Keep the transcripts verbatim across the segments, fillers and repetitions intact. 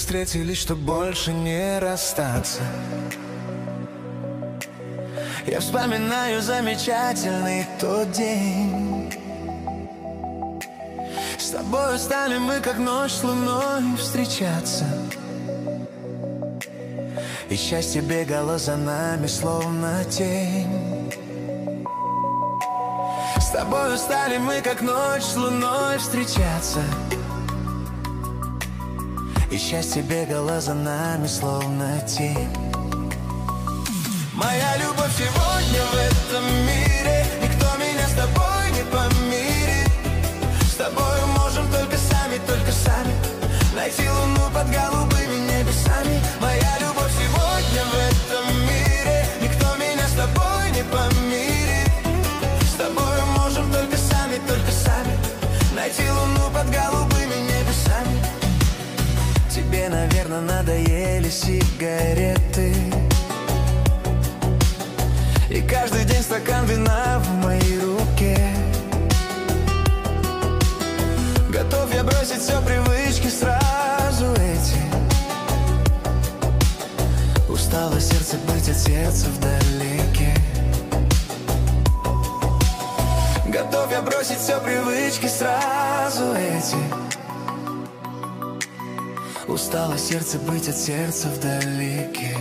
встретились, чтоб больше не расстаться. Я вспоминаю замечательный тот день. С тобою стали мы, как ночь с луной, встречаться. И счастье бегало за нами, словно тень. С тобою стали мы, как ночь с луной, встречаться. И счастье бегало за нами, словно тень. Моя любовь сегодня в этом мире, никто меня с тобой не помирит. С тобою можем только сами, только сами найти луну под голубыми небесами. Моя любовь сегодня в этом мире, никто меня с тобой не помирит. С тобою можем только сами, только сами найти луну под голубыми небесами. Тебе, наверное, надоели сигареты, и каждый день стакан вина в моей руке. Готов я бросить все привычки сразу эти. Устало сердце быть от сердца вдалеке. Готов я бросить все привычки сразу эти. Устало сердце быть от сердца вдалеке.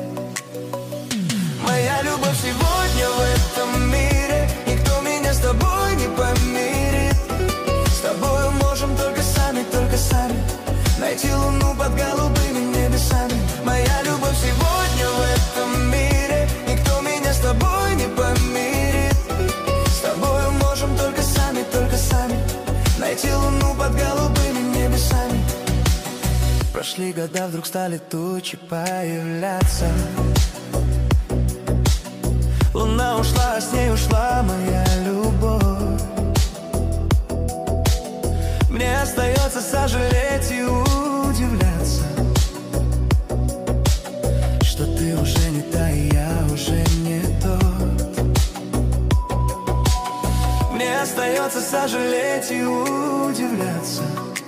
Моя любовь сегодня в этом мире, никто меня с тобой не помирит. С тобою можем только сами, только сами найти луну под голубыми небесами. Моя любовь сегодня в этом мире, никто меня с тобой не помирит. С тобою можем только сами, только сами найти луну под голубыми небесами. Прошли года, вдруг стали тучи появляться. Луна ушла, а с ней ушла моя любовь. Мне остается сожалеть и удивляться, что ты уже не та, и я уже не тот. Мне остается сожалеть и удивляться,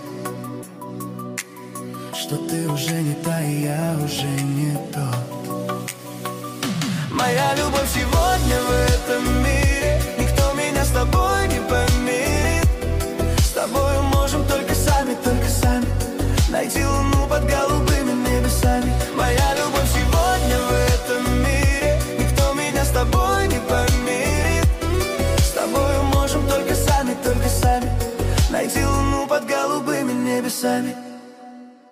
что ты уже не та, и я уже не тот. Моя любовь сегодня в этом мире, никто меня с тобой не помирит. С тобою можем только сами, только сами найти луну под голубыми небесами. Моя любовь сегодня в этом мире, никто меня с тобой не помирит. С тобою можем только сами, только сами найти луну под голубыми небесами.